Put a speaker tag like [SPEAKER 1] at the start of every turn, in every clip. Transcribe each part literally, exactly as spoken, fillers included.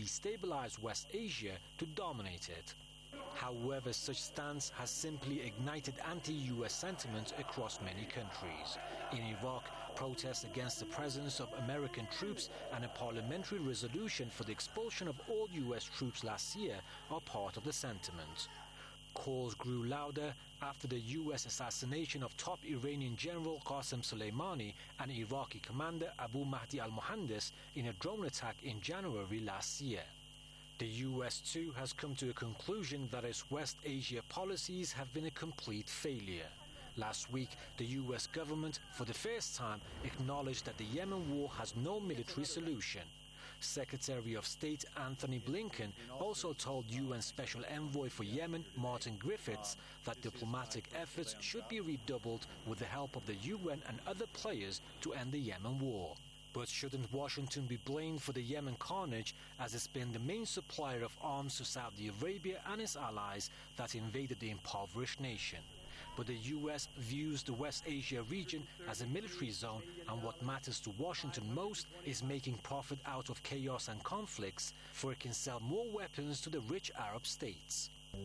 [SPEAKER 1] destabilize West Asia to dominate it. However, such stance has simply ignited anti-U S sentiments across many countries. In Iraq, protests against the presence of American troops and a parliamentary resolution for the expulsion of all U S troops last year are part of the sentiment. Calls grew louder after the U S assassination of top Iranian General Qasem Soleimani and Iraqi commander Abu Mahdi al-Mohandes in a drone attack in January last year. The U S too has come to a conclusion that its West Asia policies have been a complete failure. Last week, the U S government, for the first time, acknowledged that the Yemen war has no military solution. Secretary of State Anthony Blinken also told U N Special Envoy for Yemen, Martin Griffiths, that diplomatic efforts should be redoubled with the help of the U N and other players to end the Yemen war. But shouldn't Washington be blamed for the Yemen carnage, as it's been the main supplier of arms to Saudi Arabia and its allies that invaded the impoverished nation? But the U S views the West Asia region as a military zone, and what matters to Washington most is making profit out of chaos and conflicts, for it can sell more weapons to the rich Arab states.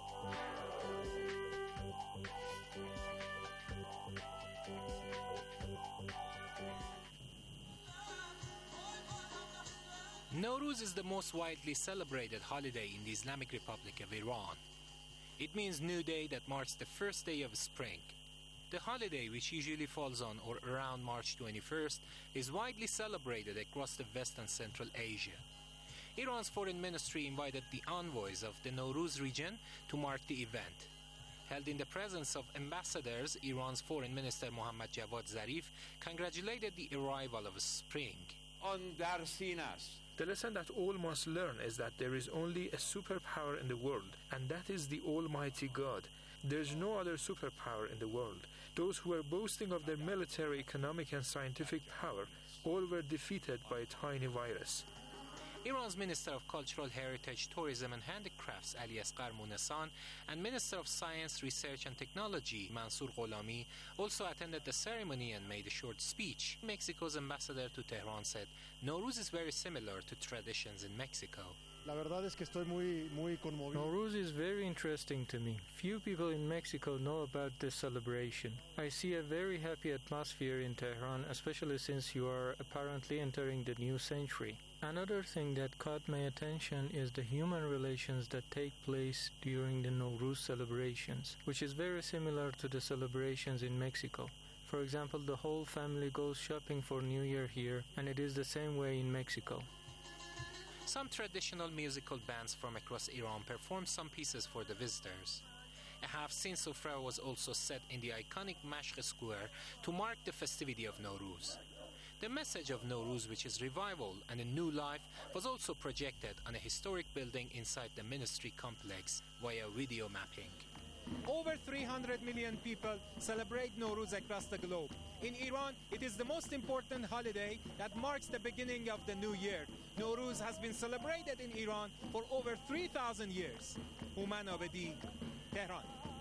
[SPEAKER 2] Nowruz is the most widely celebrated holiday in the Islamic Republic of Iran. It means new day that marks the first day of spring. The holiday, which usually falls on or around March twenty-first, is widely celebrated across the West and Central Asia. Iran's foreign ministry invited the envoys of the Nowruz region to mark the event. Held in the presence of ambassadors, Iran's Foreign Minister Mohammad Javad Zarif congratulated the arrival of spring.
[SPEAKER 3] The lesson that all must learn is that there is only a superpower in the world, and that is the Almighty God. There is no other superpower in the world. Those who were boasting of their military, economic, and scientific power all were defeated by a tiny virus.
[SPEAKER 2] Iran's Minister of Cultural Heritage, Tourism and Handicrafts, Ali Asghar Munesan, and Minister of Science, Research and Technology, Mansour Gholami, also attended the ceremony and made a short speech. Mexico's ambassador to Tehran said, Nowruz is very similar to traditions in Mexico.
[SPEAKER 3] Nowruz is very interesting to me. Few people in Mexico know about this celebration. I see a very happy atmosphere in Tehran, especially since you are apparently entering the new century. Another thing that caught my attention is the human relations that take place during the Nowruz celebrations, which is very similar to the celebrations in Mexico. For example, the whole family goes shopping for New Year here, and it is the same way in Mexico.
[SPEAKER 2] Some traditional musical bands from across Iran performed some pieces for the visitors. A half-scene sufra was also set in the iconic Mashq Square to mark the festivity of Nowruz. The message of Nowruz, which is revival and a new life, was also projected on a historic building inside the ministry complex via video mapping.
[SPEAKER 4] Over three hundred million people celebrate Nowruz across the globe. In Iran, it is the most important holiday that marks the beginning of the new year. Nowruz has been celebrated in Iran for over three thousand years. Houman Abedi, Tehran.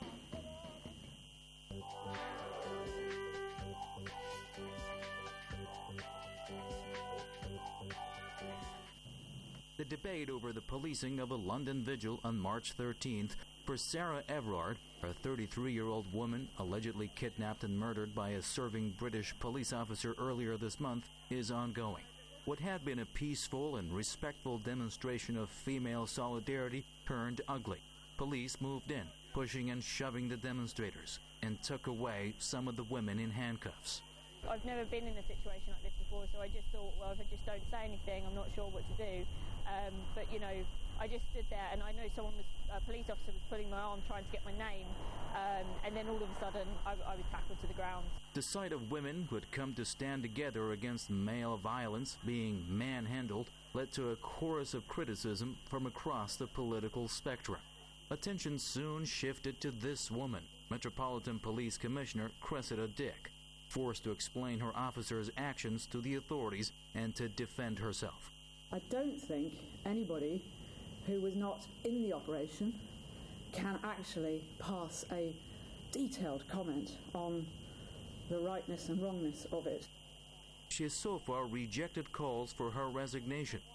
[SPEAKER 5] The debate over the policing of a London vigil on March thirteenth for Sarah Everard, a thirty-three-year-old woman allegedly kidnapped and murdered by a serving British police officer earlier this month, is ongoing. What had been a peaceful and respectful demonstration of female solidarity turned ugly. Police moved in, pushing and shoving the demonstrators, and took away some of the women in handcuffs.
[SPEAKER 6] I've never been in a situation like this before, so I just thought, well, if I just don't say anything, I'm not sure what to do. Um, but, you know, I just stood there, and I know someone was, a police officer was pulling my arm, trying to get my name, um, and then all of a sudden, I, I was tackled to the ground.
[SPEAKER 5] The sight of women who had come to stand together against male violence being manhandled led to a chorus of criticism from across the political spectrum. Attention soon shifted to this woman, Metropolitan Police Commissioner Cressida Dick, forced to explain her officers' actions to the authorities and to defend herself.
[SPEAKER 7] I don't think anybody who was not in the operation can actually pass a detailed comment on the rightness and wrongness of it.
[SPEAKER 5] She has so far rejected calls for her resignation,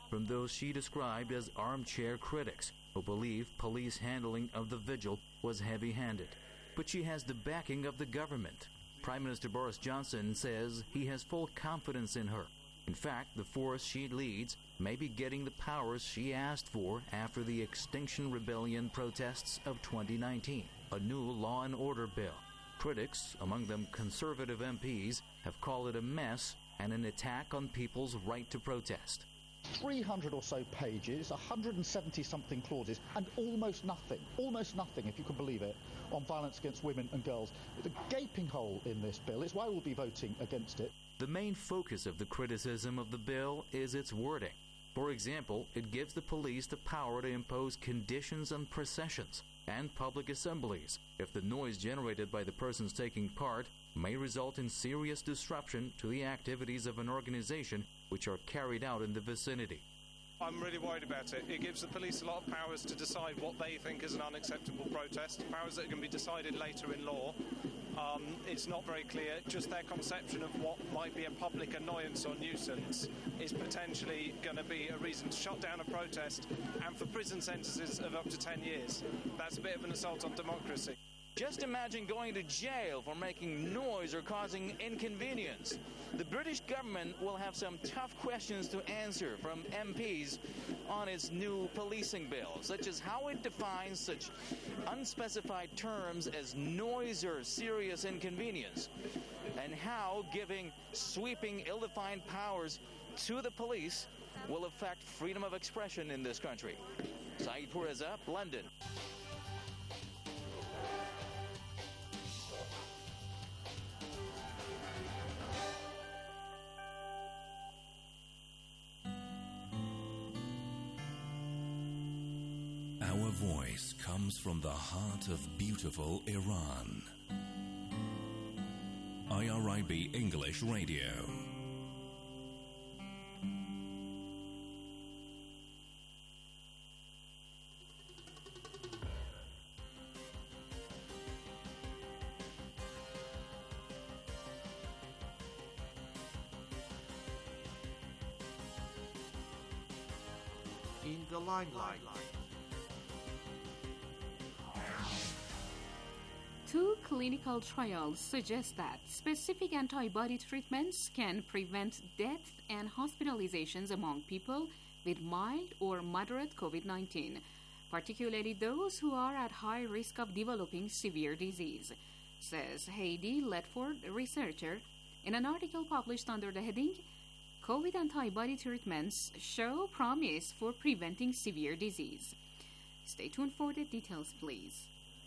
[SPEAKER 5] from those she described as armchair critics who believe police handling of the vigil was heavy-handed. But she has the backing of the government. Prime Minister Boris Johnson says he has full confidence in her. In fact, the force she leads may be getting the powers she asked for after the Extinction Rebellion protests of twenty nineteen, a new law and order bill. Critics, among them conservative M Ps, have called it a mess and an attack on people's right to protest.
[SPEAKER 8] three hundred or so pages, one hundred seventy something clauses, and almost nothing, almost nothing, if you can believe it, on violence against women and girls. The gaping hole in this bill is why we'll be voting against it.
[SPEAKER 5] The main focus of the criticism of the bill is its wording. For example, it gives the police the power to impose conditions on processions and public assemblies if the noise generated by the persons taking part may result in serious disruption to the activities of an organization which are carried out in the vicinity.
[SPEAKER 9] I'm really worried about it. It gives the police a lot of powers to decide what they think is an unacceptable protest, powers that can be decided later in law. Um, it's not very clear. Just their conception of what might be a public annoyance or nuisance is potentially going to be a reason to shut down a protest and for prison sentences of up to ten years. That's a bit of an assault on democracy.
[SPEAKER 10] Just imagine going to jail for making noise or causing inconvenience. The British government will have some tough questions to answer from M Ps on its new policing bill, such as how it defines such unspecified terms as noise or serious inconvenience, and how giving sweeping, ill-defined powers to the police will affect freedom of expression in this country. Saeed Pourreza, London.
[SPEAKER 11] Our voice comes from the heart of beautiful Iran. I R I B English Radio.
[SPEAKER 12] In the limelight.
[SPEAKER 13] Two clinical trials suggest that specific antibody treatments can prevent death and hospitalizations among people with mild or moderate COVID nineteen, particularly those who are at high risk of developing severe disease, says Heidi Ledford, researcher, in an article published under the heading COVID antibody treatments show promise for preventing severe disease. Stay tuned for the details, please.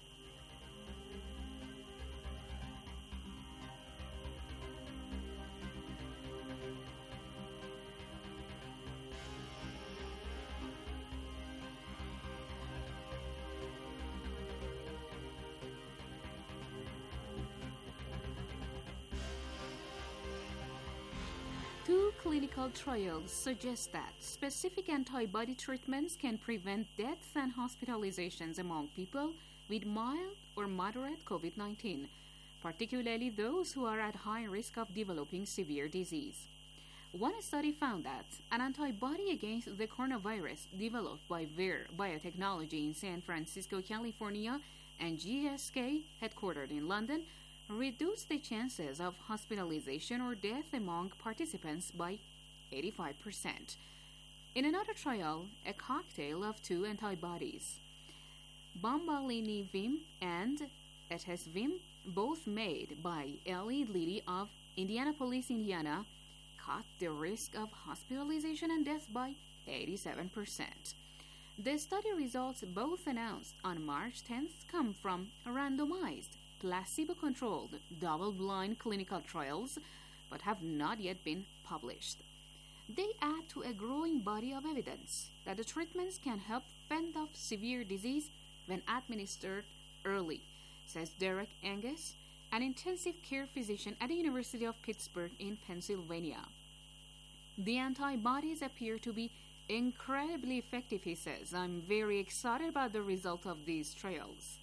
[SPEAKER 13] Two clinical trials suggest that specific antibody treatments can prevent deaths and hospitalizations among people with mild or moderate COVID nineteen, particularly those who are at high risk of developing severe disease. One study found that an antibody against the coronavirus developed by Vir Biotechnology in San Francisco, California, and G S K, headquartered in London, reduced the chances of hospitalization or death among participants by eighty-five percent. In another trial, a cocktail of two antibodies, Bambalinivim and Etesvim, both made by Eli Lilly of Indianapolis, Indiana, cut the risk of hospitalization and death by eighty-seven percent. The study results, both announced on March tenth, come from randomized, placebo-controlled, double-blind clinical trials, but have not yet been published. They add to a growing body of evidence that the treatments can help fend off severe disease when administered early, says Derek Angus, an intensive care physician at the University of Pittsburgh in Pennsylvania. The antibodies appear to be incredibly effective, he says. I'm very excited about the result of these trials.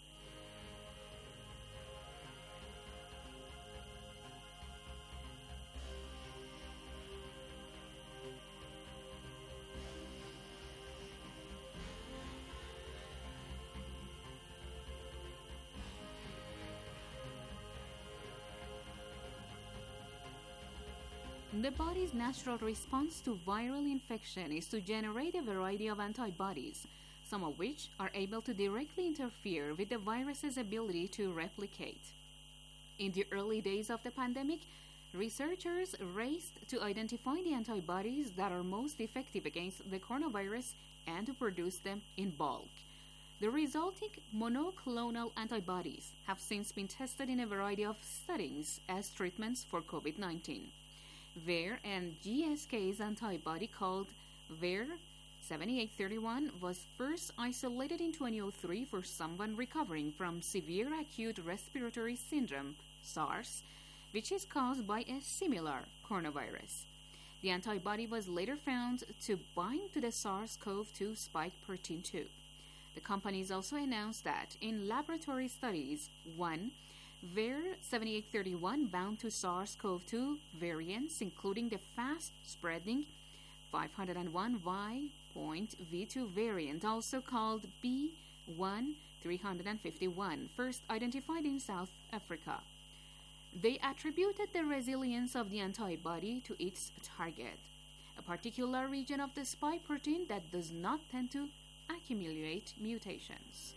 [SPEAKER 13] The body's natural response to viral infection is to generate a variety of antibodies, some of which are able to directly interfere with the virus's ability to replicate. In the early days of the pandemic, researchers raced to identify the antibodies that are most effective against the coronavirus and to produce them in bulk. The resulting monoclonal antibodies have since been tested in a variety of settings as treatments for COVID nineteen. Vir and G S K's antibody called Vir seventy-eight thirty-one was first isolated in twenty oh three for someone recovering from severe acute respiratory syndrome, SARS, which is caused by a similar coronavirus. The antibody was later found to bind to the SARS-C o V two spike protein two. The companies also announced that in laboratory studies, one, Vir seventy-eight thirty-one bound to SARS-C o V two variants, including the fast-spreading five oh one Y V two variant, also called B one three five one, first identified in South Africa. They attributed the resilience of the antibody to its target, a particular region of the spike protein that does not tend to accumulate mutations.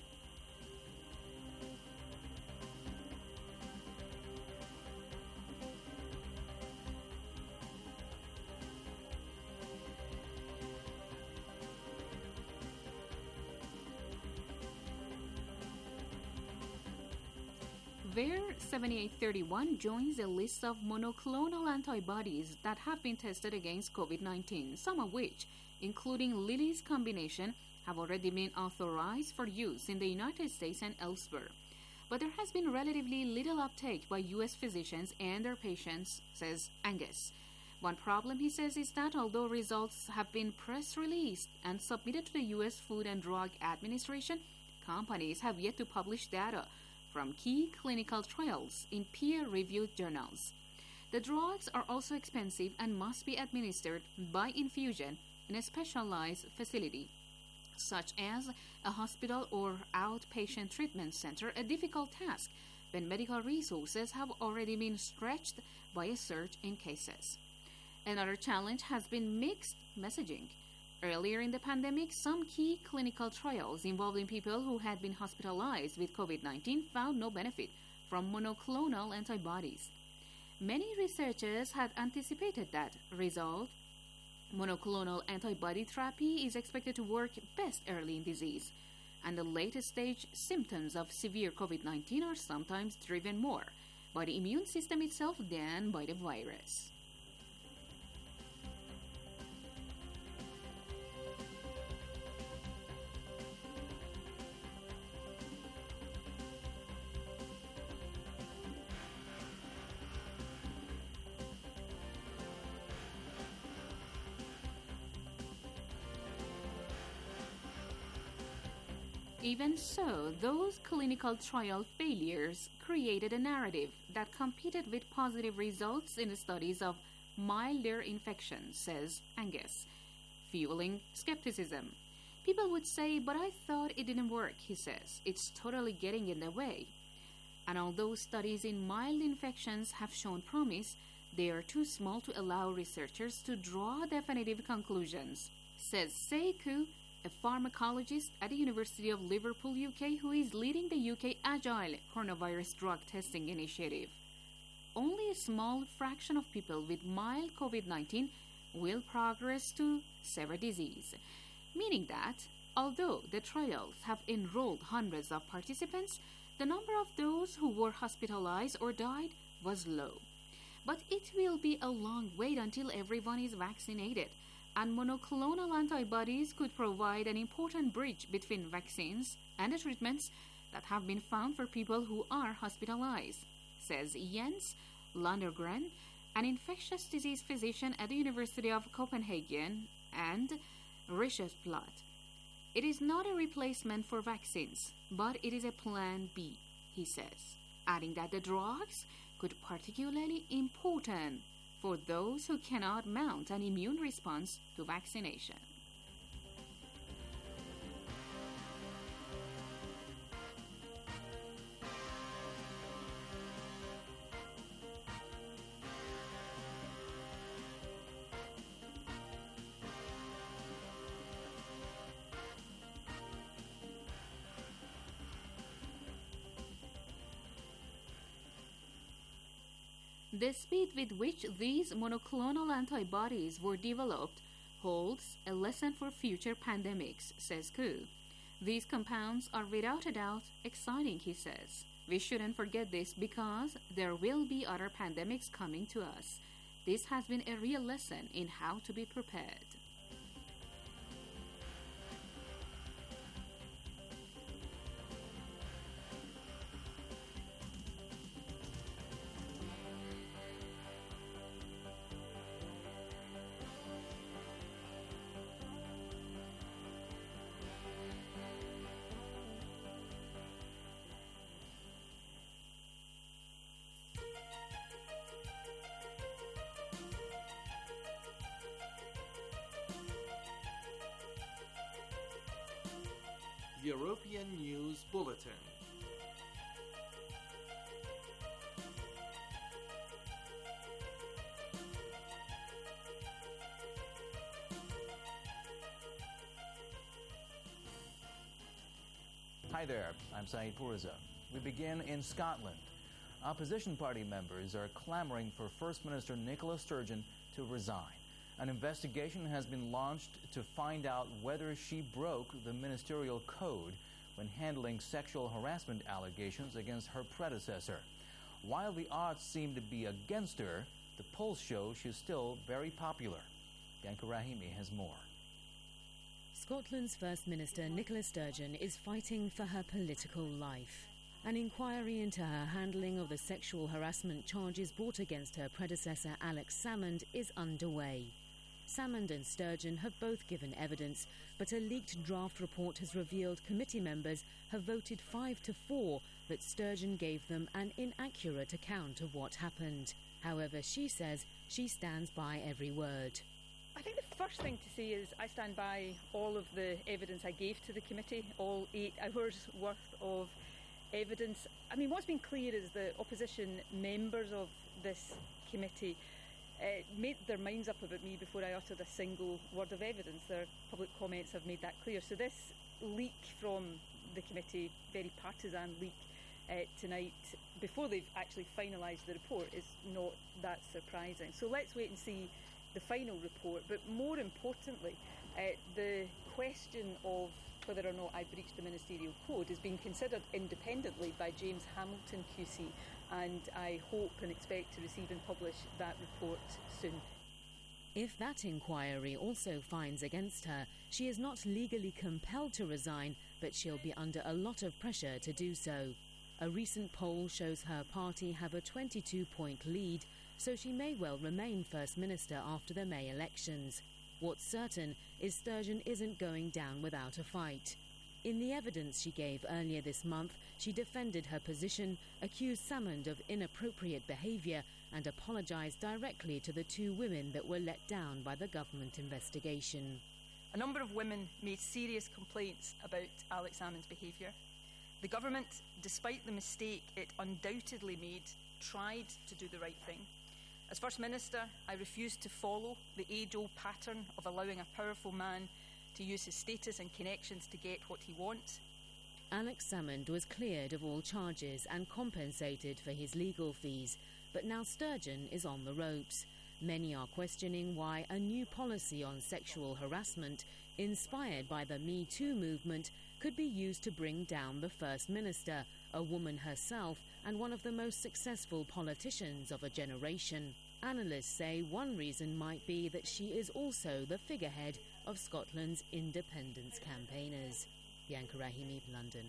[SPEAKER 13] Vir seventy-eight thirty-one joins a list of monoclonal antibodies that have been tested against COVID nineteen, some of which, including Lilly's combination, have already been authorized for use in the United States and elsewhere. But there has been relatively little uptake by U S physicians and their patients, says Angus. One problem, he says, is that although results have been press released and submitted to the U S Food and Drug Administration, companies have yet to publish data from key clinical trials in peer-reviewed journals. The drugs are also expensive and must be administered by infusion in a specialized facility, such as a hospital or outpatient treatment center, a difficult task when medical resources have already been stretched by a surge in cases. Another challenge has been mixed messaging. Earlier in the pandemic, some key clinical trials involving people who had been hospitalized with COVID nineteen found no benefit from monoclonal antibodies. Many researchers had anticipated that result. Monoclonal antibody therapy is expected to work best early in disease, and the latest stage symptoms of severe COVID nineteen are sometimes driven more by the immune system itself than by the virus. Even so, those clinical trial failures created a narrative that competed with positive results in the studies of milder infections, says Angus, fueling skepticism. People would say, but I thought it didn't work, he says. It's totally getting in the way. And although studies in mild infections have shown promise, they are too small to allow researchers to draw definitive conclusions, says Seiku, a pharmacologist at the University of Liverpool, U K, who is leading the U K Agile Coronavirus Drug Testing Initiative. Only a small fraction of people with mild COVID nineteen will progress to severe disease, meaning that, although the trials have enrolled hundreds of participants, the number of those who were hospitalized or died was low. But it will be a long wait until everyone is vaccinated, and monoclonal antibodies could provide an important bridge between vaccines and the treatments that have been found for people who are hospitalized, says Jens Landergren, an infectious disease physician at the University of Copenhagen and Rigshospitalet. It is not a replacement for vaccines, but it is a plan B, he says, adding that the drugs could be particularly important for those who cannot mount an immune response to vaccination. The speed with which these monoclonal antibodies were developed holds a lesson for future pandemics, says Koo. These compounds are without a doubt exciting, he says. We shouldn't forget this because there will be other pandemics coming to us. This has been a real lesson in how to be prepared.
[SPEAKER 12] European News Bulletin.
[SPEAKER 10] Hi there, I'm Saeed Pourza. We begin in Scotland. Opposition party members are clamoring for First Minister Nicola Sturgeon to resign. An investigation has been launched to find out whether she broke the ministerial code when handling sexual harassment allegations against her predecessor. While the odds seem to be against her, the polls show she's still very popular. Bianca Rahimi has more.
[SPEAKER 14] Scotland's First Minister Nicola Sturgeon is fighting for her political life. An inquiry into her handling of the sexual harassment charges brought against her predecessor Alex Salmond is underway. Salmond and Sturgeon have both given evidence, but a leaked draft report has revealed committee members have voted five to four that Sturgeon gave them an inaccurate account of what happened. However, she says she stands by every word.
[SPEAKER 15] I think the first thing to say is I stand by all of the evidence I gave to the committee, all eight hours worth of evidence. I mean, what's been clear is the opposition members of this committee uh, made their minds up about me before I uttered a single word of evidence. Their public comments have made that clear. So this leak from the committee, very partisan leak uh, tonight, before they've actually finalised the report, is not that surprising. So let's wait and see the final report. But more importantly, uh, the question of whether or not I breached the ministerial code is being considered independently by James Hamilton Q C, and I hope and expect to receive and publish that report soon.
[SPEAKER 14] If that inquiry also finds against her, she is not legally compelled to resign, but she'll be under a lot of pressure to do so. A recent poll shows her party have a twenty-two point lead, so she may well remain First Minister after the May elections. What's certain is Sturgeon isn't going down without a fight. In the evidence she gave earlier this month, she defended her position, accused Salmond of inappropriate behaviour, and apologised directly to the two women that were let down by the government investigation.
[SPEAKER 15] A number of women made serious complaints about Alex Salmond's behaviour. The government, despite the mistake it undoubtedly made, tried to do the right thing. As First Minister, I refused to follow the age-old pattern of allowing a powerful man to use his status and connections to get what he wants.
[SPEAKER 14] Alex Salmond was cleared of all charges and compensated for his legal fees, but now Sturgeon is on the ropes. Many are questioning why a new policy on sexual harassment, inspired by the Me Too movement, could be used to bring down the First Minister, a woman herself and one of the most successful politicians of a generation. Analysts say one reason might be that she is also the figurehead of Scotland's independence campaigners. Bianca Rahimi, London.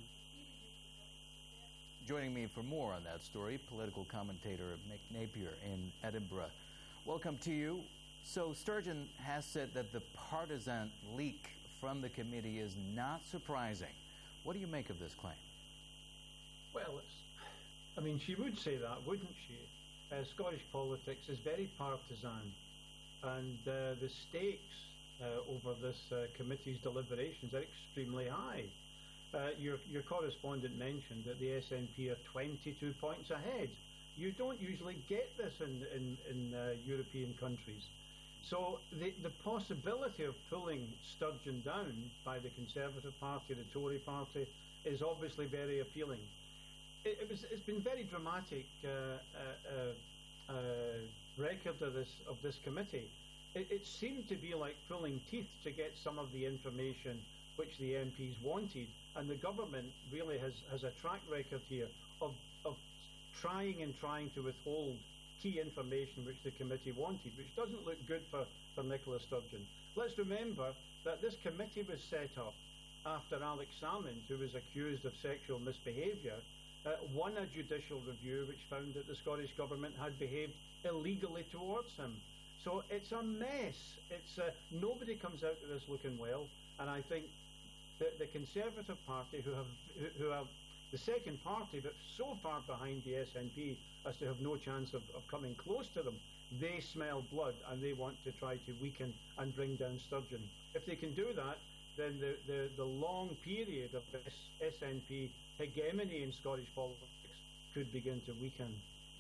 [SPEAKER 10] Joining me for more on that story, political commentator Mick Napier in Edinburgh. Welcome to you. So Sturgeon has said that the partisan leak from the committee is not surprising. What do you make of this claim?
[SPEAKER 16] Well, it's, I mean, she would say that, wouldn't she? Uh, Scottish politics is very partisan, and uh, the stakes uh, over this uh, committee's deliberations are extremely high. Uh, your, your correspondent mentioned that the S N P are twenty-two points ahead. You don't usually get this in, in, in uh, European countries. So the, the possibility of pulling Sturgeon down by the Conservative Party, the Tory Party, is obviously very appealing. It, it was, it's been very dramatic uh, uh, uh, uh, record of this of this committee, it, it seemed to be like pulling teeth to get some of the information which the M Ps wanted, and the government really has, has a track record here of, of trying and trying to withhold key information which the committee wanted, which doesn't look good for, for Nicola Sturgeon. Let's remember that this committee was set up after Alex Salmond, who was accused of sexual misbehaviour, uh, won a judicial review which found that the Scottish Government had behaved illegally towards him. So it's a mess. It's uh, nobody comes out of this looking well, and I think the, the Conservative Party, who have who, who are the second party but so far behind the S N P as to have no chance of, of coming close to them, they smell blood and they want to try to weaken and bring down Sturgeon. If they can do that, then the, the, the long period of this S N P hegemony in Scottish politics could begin to weaken.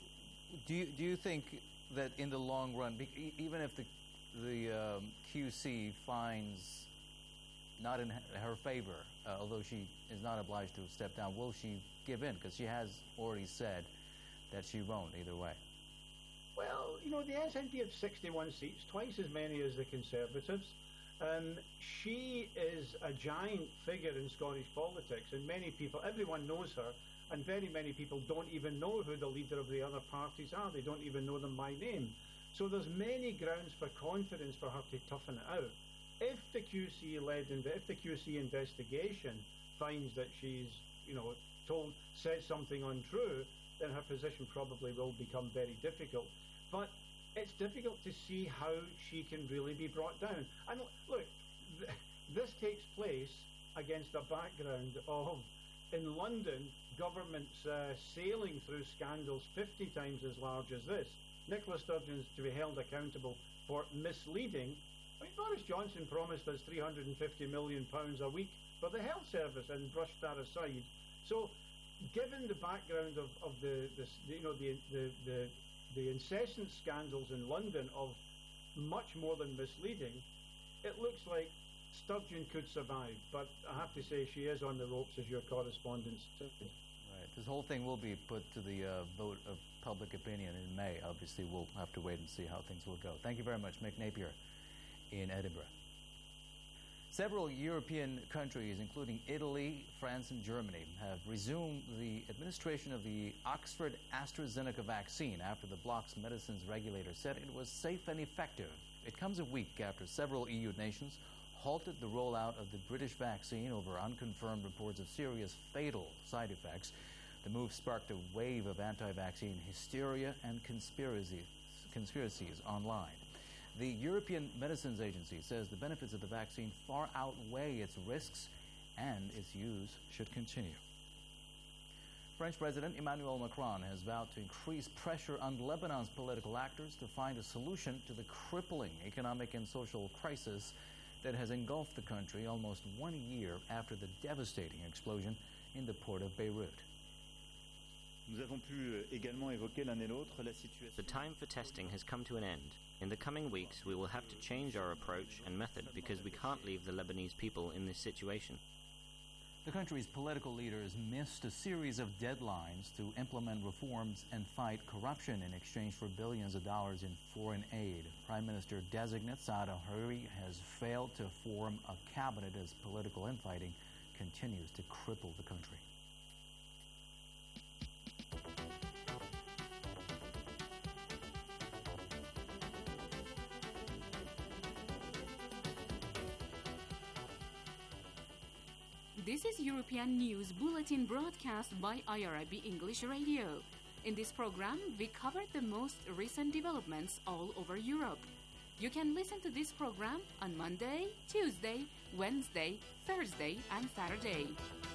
[SPEAKER 5] Do you, do you think that in the long run, even if the, the um, Q C finds not in her favor, uh, although she is not obliged to step down, will she give in? Because she has already said that she won't either way.
[SPEAKER 16] Well, you know, the S N P have sixty-one seats, twice as many as the Conservatives. Um, she is a giant figure in Scottish politics, and many people, everyone knows her, and very many people don't even know who the leader of the other parties are. They don't even know them by name. So there's many grounds for confidence for her to toughen it out. If the Q C led, if the Q C investigation finds that she's, you know, told said something untrue, then her position probably will become very difficult. But it's difficult to see how she can really be brought down. And look, th- this takes place against a background of, in London, governments uh, sailing through scandals fifty times as large as this. Nicola Sturgeon is to be held accountable for misleading. I mean, Boris Johnson promised us three hundred fifty million pounds a week for the health service and brushed that aside. So, given the background of, of the, the, you know, the, the, the, the incessant scandals in London of much more than misleading, it looks like Sturgeon could survive. But I have to say she is on the ropes, as your correspondent said.
[SPEAKER 5] Right. This whole thing will be put to the uh, vote of public opinion in May. Obviously, we'll have to wait and see how things will go. Thank you very much, Mick Napier in Edinburgh. Several European countries, including Italy, France, and Germany, have resumed the administration of the Oxford AstraZeneca vaccine after the bloc's medicines regulator said it was safe and effective. It comes a week after several E U nations halted the rollout of the British vaccine over unconfirmed reports of serious fatal side effects. The move sparked a wave of anti-vaccine hysteria and conspiracies, conspiracies online. The European Medicines Agency says the benefits of the vaccine far outweigh its risks and its use should continue. French President Emmanuel Macron has vowed to increase pressure on Lebanon's political actors to find a solution to the crippling economic and social crisis that has engulfed the country almost one year after the devastating explosion in the port of Beirut.
[SPEAKER 17] The time for testing has come to an end. In the coming weeks, we will have to change our approach and method because we can't leave the Lebanese people in this situation.
[SPEAKER 5] The country's political leaders missed a series of deadlines to implement reforms and fight corruption in exchange for billions of dollars in foreign aid. Prime Minister-designate Saad al-Hariri has failed to form a cabinet as political infighting continues to cripple the country.
[SPEAKER 13] This is European News Bulletin broadcast by I R I B English Radio. In this program, we covered the most recent developments all over Europe. You can listen to this program on Monday, Tuesday, Wednesday, Thursday, and Saturday.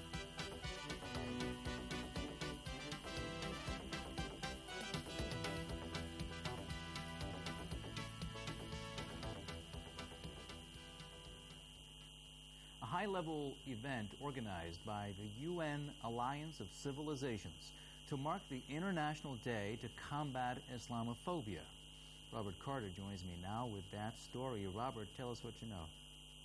[SPEAKER 5] High-level event organized by the U N Alliance of Civilizations to mark the International Day to Combat Islamophobia. Robert Carter joins me now with that story. Robert, tell us what you know.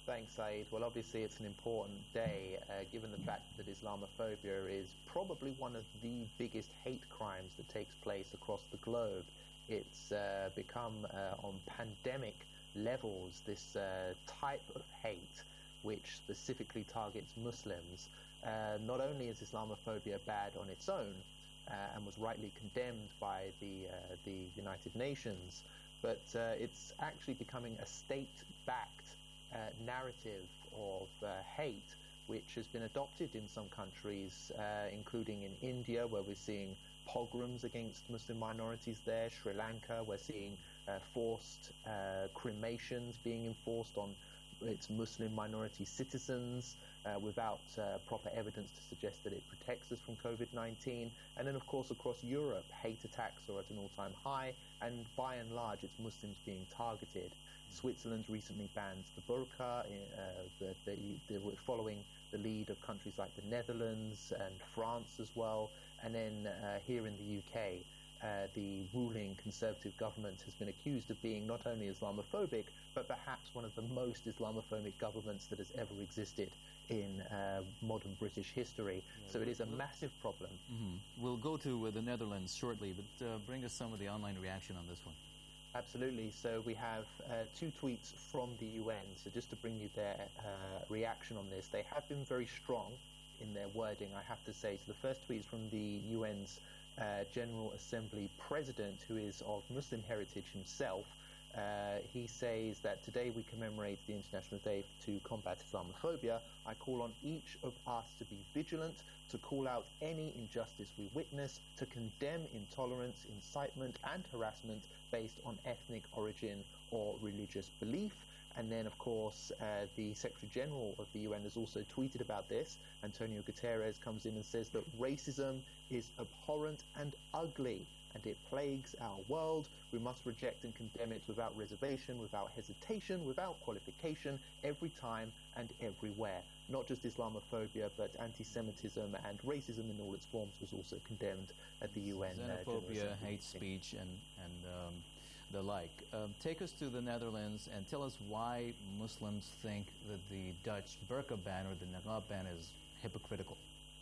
[SPEAKER 18] Thanks, Saeed. Well, obviously it's an important day, uh, given the fact that Islamophobia is probably one of the biggest hate crimes that takes place across the globe. It's uh, become uh, on pandemic levels this uh, type of hate which specifically targets Muslims. Uh, not only is Islamophobia bad on its own uh, and was rightly condemned by the, uh, the United Nations, but uh, it's actually becoming a state-backed uh, narrative of uh, hate which has been adopted in some countries, uh, including in India, where we're seeing pogroms against Muslim minorities there. Sri Lanka, we're seeing uh, forced uh, cremations being enforced on its Muslim minority citizens uh, without uh, proper evidence to suggest that it protects us from COVID nineteen. And then, of course, across Europe, hate attacks are at an all-time high, and by and large, it's Muslims being targeted. Switzerland recently banned the burqa. Uh, the, the, they were following the lead of countries like the Netherlands and France as well. And then uh, here in the U K, uh, the ruling Conservative government has been accused of being not only Islamophobic, but perhaps one of the most Islamophobic governments that has ever existed in uh, modern British history. Yeah, so it is a massive problem.
[SPEAKER 5] Mm-hmm. We'll go to uh, the Netherlands shortly, but uh, bring us some of the online reaction on this one.
[SPEAKER 18] Absolutely. So we have uh, two tweets from the U N. So just to bring you their uh, reaction on this, they have been very strong in their wording, I have to say. So the first tweet is from the U N's uh, General Assembly President, who is of Muslim heritage himself. Uh, he says that today we commemorate the International Day to combat Islamophobia. I call on each of us to be vigilant, to call out any injustice we witness, to condemn intolerance, incitement and harassment based on ethnic origin or religious belief. And then, of course, uh, the Secretary General of the U N has also tweeted about this. Antonio Guterres comes in and says that racism is abhorrent and ugly, and it plagues our world. We must reject and condemn it without reservation, without hesitation, without qualification, every time and everywhere. Not just Islamophobia, but anti-Semitism and racism in all its forms was also condemned at the U N.
[SPEAKER 5] Xenophobia, uh, hate speech, and, and um, the like. Um, take us to the Netherlands and tell us why Muslims think that the Dutch burqa ban or the niqab ban is hypocritical.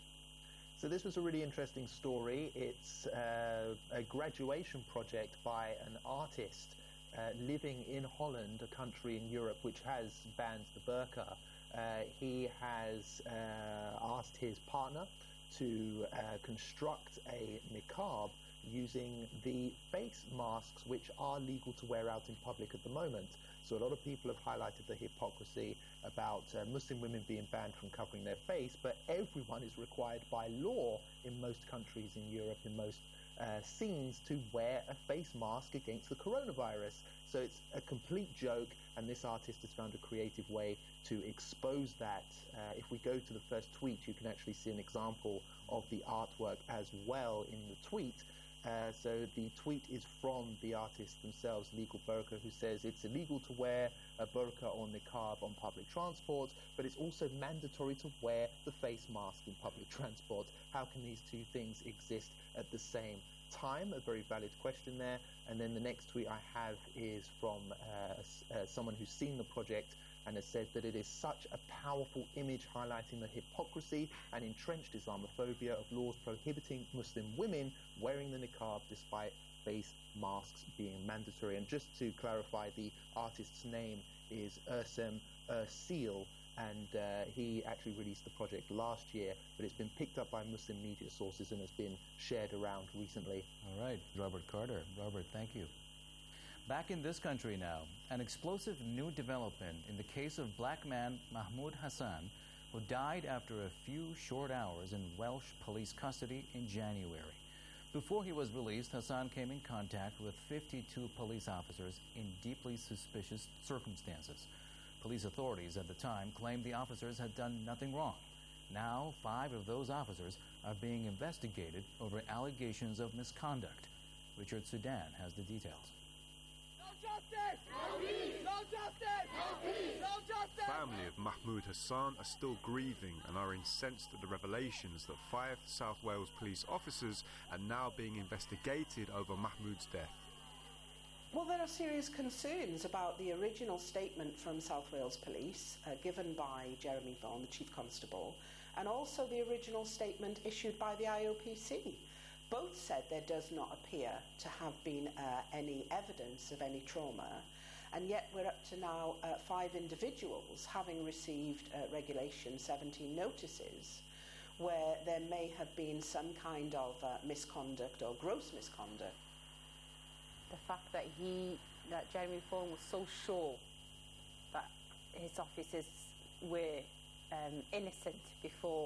[SPEAKER 18] So this was a really interesting story. It's uh, a graduation project by an artist uh, living in Holland, a country in Europe which has banned the burqa. Uh, he has uh, asked his partner to uh, construct a niqab using the face masks which are legal to wear out in public at the moment. So a lot of people have highlighted the hypocrisy about uh, Muslim women being banned from covering their face, but everyone is required by law in most countries in Europe, in most uh, scenes, to wear a face mask against the coronavirus. So it's a complete joke, and this artist has found a creative way to expose that. Uh, if we go to the first tweet, you can actually see an example of the artwork as well in the tweet. Uh, so the tweet is from the artists themselves, Legal Burqa, who says it's illegal to wear a burqa or niqab on public transport, but it's also mandatory to wear the face mask in public transport. How can these two things exist at the same time? A very valid question there. And then the next tweet I have is from uh, uh, someone who's seen the project and has said that it is such a powerful image highlighting the hypocrisy and entrenched Islamophobia of laws prohibiting Muslim women wearing the niqab despite face masks being mandatory. And just to clarify, the artist's name is Ersem Ersil, and uh, he actually released the project last year, but it's been picked up by Muslim media sources and has been shared around recently.
[SPEAKER 5] All right, Robert Carter. Robert, thank you. Back in this country now, an explosive new development in the case of black man Mahmoud Hassan, who died after a few short hours in Welsh police custody in January. Before he was released, Hassan came in contact with fifty-two police officers in deeply suspicious circumstances. Police authorities at the time claimed the officers had done nothing wrong. Now, five of those officers are being investigated over allegations of misconduct. Richard Sudan has the details.
[SPEAKER 19] Justice! No peace! No justice! No peace! No justice!
[SPEAKER 20] Family of Mahmoud Hassan are still grieving and are incensed at the revelations that five South Wales police officers are now being investigated over Mahmoud's death.
[SPEAKER 21] Well, there are serious concerns about the original statement from South Wales Police uh, given by Jeremy Vaughan, the Chief Constable, and also the original statement issued by the I O P C. Both said there does not appear to have been uh, any evidence of any trauma, and yet we're up to now uh, five individuals having received uh, Regulation seventeen notices where there may have been some kind of uh, misconduct or gross misconduct.
[SPEAKER 22] The fact that he, that Jeremy Vaughan was so sure that his officers were um, innocent before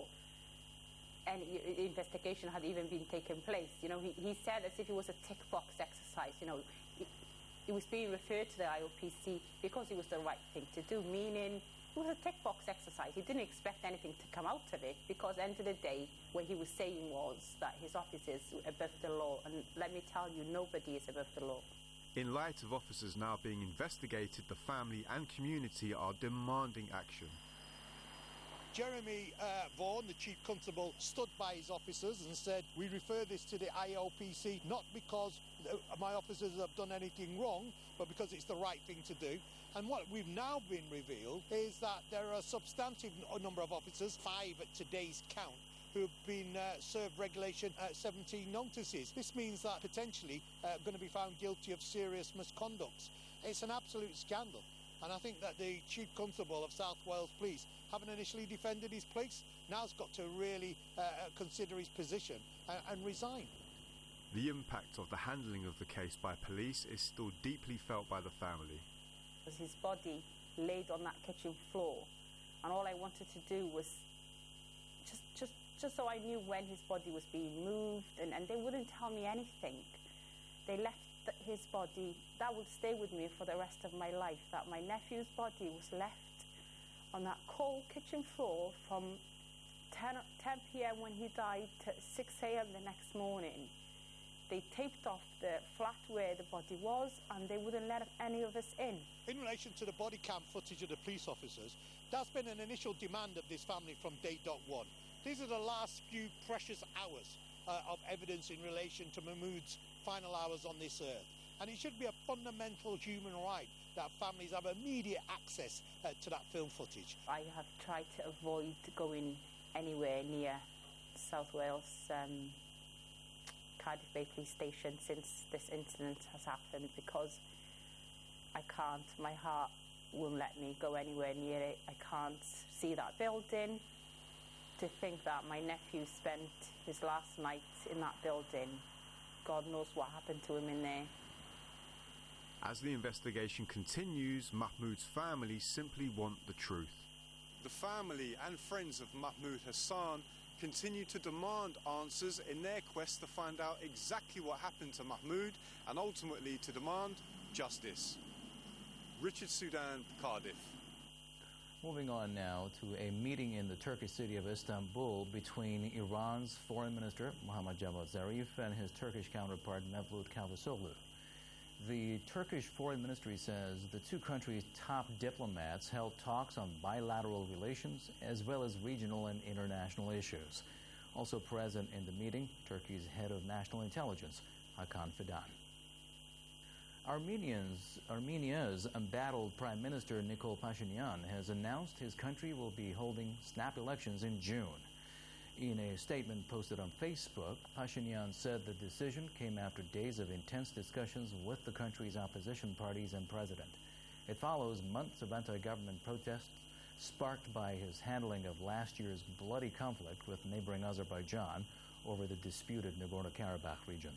[SPEAKER 22] any investigation had even been taken place. You know, he, he said as if it was a tick box exercise. You know, it, it was being referred to the I O P C because it was the right thing to do, meaning it was a tick box exercise. He didn't expect anything to come out of it because at the end of the day, what he was saying was that his officers were above the law, and let me tell you, nobody is above the law.
[SPEAKER 20] In light of officers now being investigated, the family and community are demanding action.
[SPEAKER 8] Jeremy uh, Vaughan, the Chief Constable, stood by his officers and said, we refer this to the I O P C not because my officers have done anything wrong, but because it's the right thing to do. And what we've now been revealed is that there are a substantive number of officers, five at today's count, who have been uh, served Regulation uh, seventeen notices. This means that potentially uh, going to be found guilty of serious misconducts. It's an absolute scandal. And I think that the Chief Constable of South Wales Police, having initially defended his place, now's got to really uh, consider his position and, and resign.
[SPEAKER 20] The impact of the handling of the case by police is still deeply felt by the family.
[SPEAKER 22] His body laid on that kitchen floor, and all I wanted to do was just just just so I knew when his body was being moved, and, and they wouldn't tell me anything. They left his body. That would stay with me for the rest of my life, that my nephew's body was left on that cold kitchen floor from ten p m when he died to six a m the next morning. They taped off the flat where the body was, and they wouldn't let any of us in.
[SPEAKER 8] In relation to the body cam footage of the police officers, that's been an initial demand of this family from day dot one. These are the last few precious hours uh, of evidence in relation to Mahmoud's final hours on this earth. And it should be a fundamental human right that families have immediate access uh, to that film footage.
[SPEAKER 22] I have tried to avoid going anywhere near South Wales um, Cardiff Bay Police Station since this incident has happened because I can't, my heart won't let me go anywhere near it. I can't see that building. To think that my nephew spent his last night in that building, God knows what happened to him in there.
[SPEAKER 20] As the investigation continues, Mahmoud's family simply want the truth.
[SPEAKER 23] The family and friends of Mahmoud Hassan continue to demand answers in their quest to find out exactly what happened to Mahmoud and ultimately to demand justice. Richard Sudan, Cardiff.
[SPEAKER 5] Moving on now to a meeting in the Turkish city of Istanbul between Iran's Foreign Minister Mohammad Javad Zarif and his Turkish counterpart Mevlut Cavusoglu. The Turkish Foreign Ministry says the two countries' top diplomats held talks on bilateral relations as well as regional and international issues. Also present in the meeting, Turkey's head of national intelligence, Hakan Fidan. Armenians, Armenia's embattled Prime Minister Nikol Pashinyan has announced his country will be holding snap elections in June. In a statement posted on Facebook, Pashinyan said the decision came after days of intense discussions with the country's opposition parties and president. It follows months of anti-government protests sparked by his handling of last year's bloody conflict with neighboring Azerbaijan over the disputed Nagorno-Karabakh region.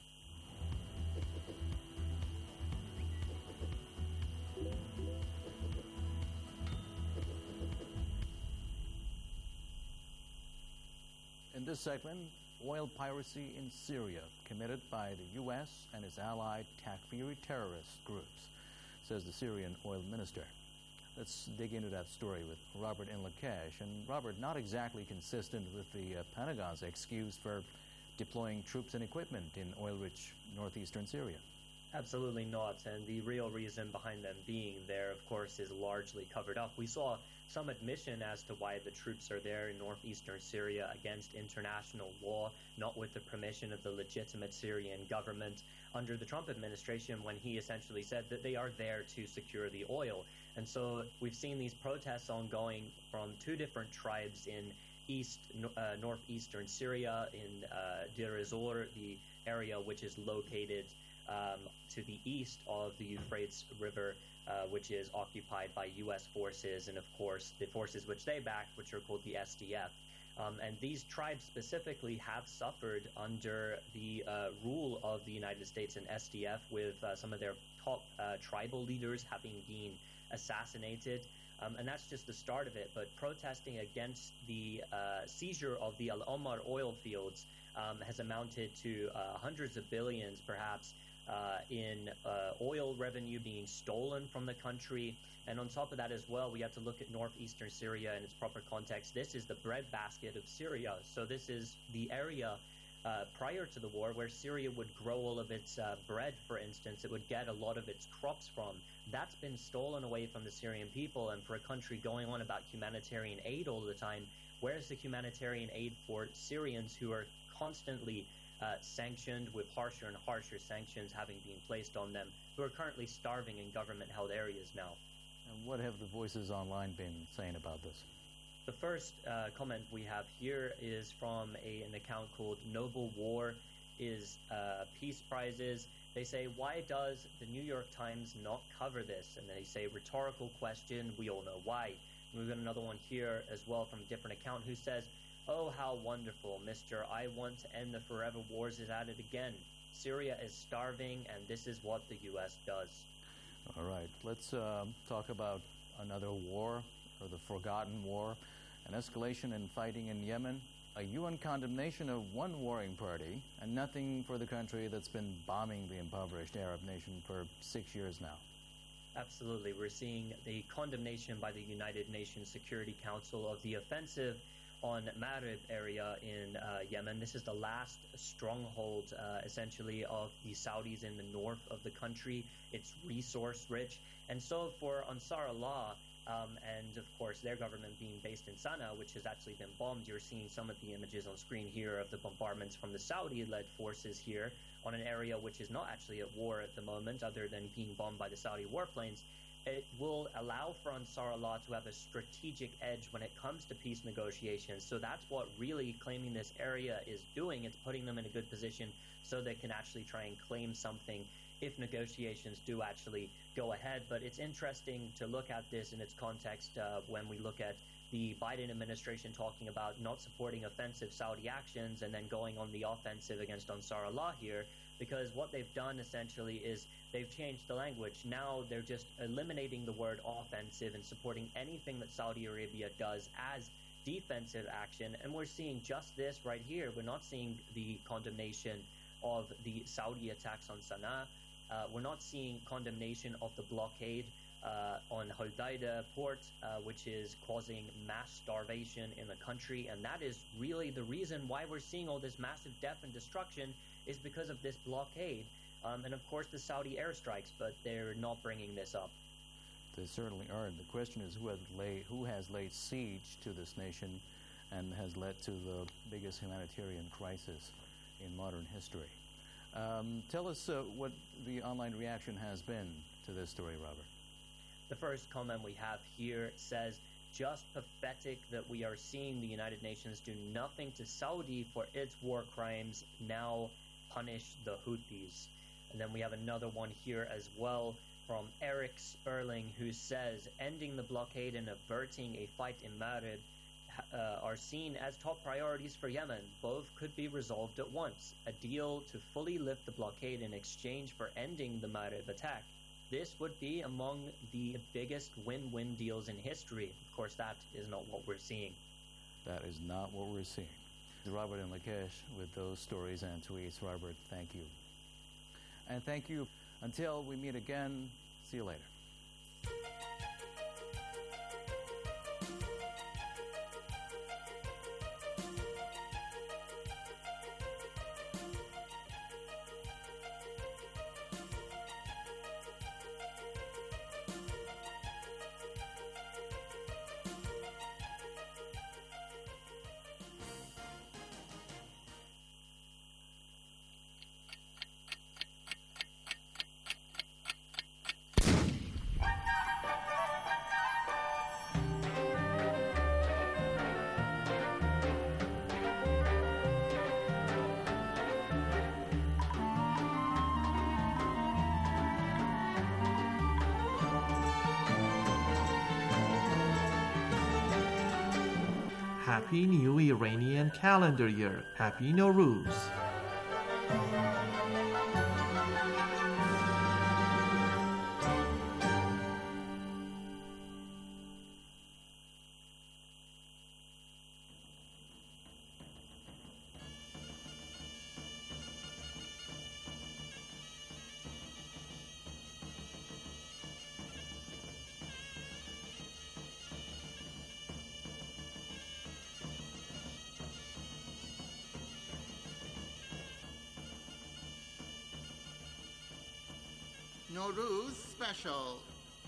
[SPEAKER 5] In this segment, oil piracy in Syria, committed by the U S and its allied Takfiri terrorist groups, says the Syrian oil minister. Let's dig into that story with Robert Inlakesh. And Robert, not exactly consistent with the uh, Pentagon's excuse for deploying troops and equipment in oil-rich northeastern Syria.
[SPEAKER 1] Absolutely not, and the real reason behind them being there, of course, is largely covered up. We saw some admission as to why the troops are there in northeastern Syria against international law, not with the permission of the legitimate Syrian government under the Trump administration, when he essentially said that they are there to secure the oil. And so we've seen these protests ongoing from two different tribes in east, uh, northeastern Syria, in uh, Deir ez-Zor, the area which is located um, to the east of the Euphrates River, uh, which is occupied by U S forces, and of course the forces which they backed, which are called the S D F. Um, and these tribes specifically have suffered under the uh, rule of the United States and S D F, with uh, some of their top uh, tribal leaders having been assassinated. Um, and that's just the start of it. But protesting against the uh, seizure of the Al Omar oil fields um, has amounted to uh, hundreds of billions, perhaps, uh, in uh, oil revenue being stolen from the country. And on top of that as well, we have to look at northeastern Syria in its proper context. This is the breadbasket of Syria. So this is the area uh, prior to the war where Syria would grow all of its uh, bread, for instance. It would get a lot of its crops from. That's been stolen away from the Syrian people. And for a country going on about humanitarian aid all the time, where's the humanitarian aid for Syrians who are constantly uh, sanctioned, with harsher and harsher sanctions having been placed on them, who are currently starving in government-held areas now?
[SPEAKER 5] And what have the voices online been saying about this?
[SPEAKER 1] The first uh, comment we have here is from a, an account called Noble War is uh, Peace Prizes. They say, why does the New York Times not cover this? And they say, rhetorical question, we all know why. And we've got another one here as well from a different account who says, oh, how wonderful, Mister I want to end the forever wars is at it again. Syria is starving, and this is what the U S does.
[SPEAKER 5] All right, let's uh, talk about another war, or the forgotten war, an escalation in fighting in Yemen, a U N condemnation of one warring party, and nothing for the country that's been bombing the impoverished Arab nation for six years now.
[SPEAKER 1] Absolutely. We're seeing the condemnation by the United Nations Security Council of the offensive on Marib area in uh, Yemen. This is the last stronghold, uh, essentially, of the Saudis in the north of the country. It's resource-rich. And so for Ansar Allah, um, and of course their government being based in Sana'a, which has actually been bombed, you're seeing some of the images on screen here of the bombardments from the Saudi-led forces here on an area which is not actually at war at the moment, other than being bombed by the Saudi warplanes. It will allow for Ansar Allah to have a strategic edge when it comes to peace negotiations. So that's what really claiming this area is doing. It's putting them in a good position so they can actually try and claim something if negotiations do actually go ahead. But it's interesting to look at this in its context uh, when we look at the Biden administration talking about not supporting offensive Saudi actions and then going on the offensive against Ansar Allah here, because what they've done essentially is they've changed the language. Now they're just eliminating the word offensive and supporting anything that Saudi Arabia does as defensive action. And we're seeing just this right here. We're not seeing the condemnation of the Saudi attacks on Sana'a. Uh, we're not seeing condemnation of the blockade uh, on Hodeidah port, uh, which is causing mass starvation in the country. And that is really the reason why we're seeing all this massive death and destruction, is because of this blockade. Um, and of course the Saudi airstrikes, but they're not bringing this up.
[SPEAKER 5] They certainly aren't. The question is who has, laid, who has laid siege to this nation and has led to the biggest humanitarian crisis in modern history. Um, tell us uh, what the online reaction has been to this story, Robert.
[SPEAKER 1] The first comment we have here says, just pathetic that we are seeing the United Nations do nothing to Saudi for its war crimes, now punish the Houthis. And then we have another one here as well from Eric Sperling, who says, ending the blockade and averting a fight in Marib uh, are seen as top priorities for Yemen. Both could be resolved at once. A deal to fully lift the blockade in exchange for ending the Marib attack. This would be among the biggest win-win deals in history. Of course, that is not what we're seeing.
[SPEAKER 5] That is not what we're seeing. Robert and Lakesh with those stories and tweets. Robert, thank you. And thank you. Until we meet again, see you later.
[SPEAKER 12] Happy New Iranian Calendar Year. Happy Nowruz.
[SPEAKER 2] Nowruz Special.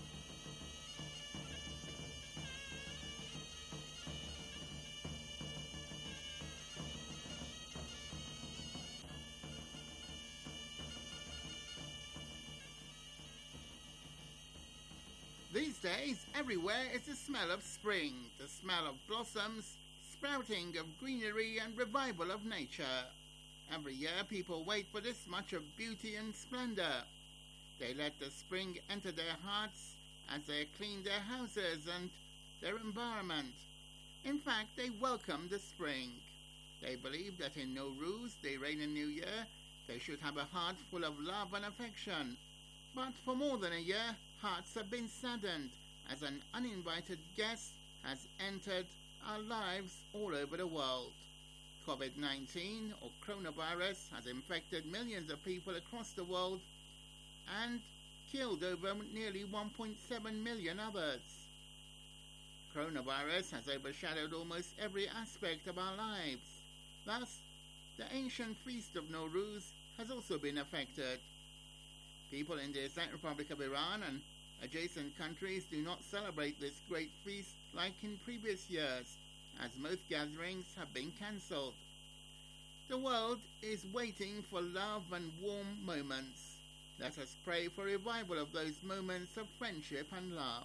[SPEAKER 2] These days, everywhere is the smell of spring, the smell of blossoms, sprouting of greenery and revival of nature. Every year people wait for this much of beauty and splendor. They let the spring enter their hearts as they clean their houses and their environment. In fact, they welcome the spring. They believe that in Nowruz, the Iranian New Year, they should have a heart full of love and affection. But for more than a year, hearts have been saddened as an uninvited guest has entered our lives all over the world. COVID nineteen, or coronavirus, has infected millions of people across the world and killed over nearly one point seven million others. Coronavirus has overshadowed almost every aspect of our lives. Thus, the ancient feast of Nowruz has also been affected. People in the Islamic Republic of Iran and adjacent countries do not celebrate this great feast like in previous years, as most gatherings have been cancelled. The world is waiting for love and warm moments. Let us pray for revival of those moments of friendship and love.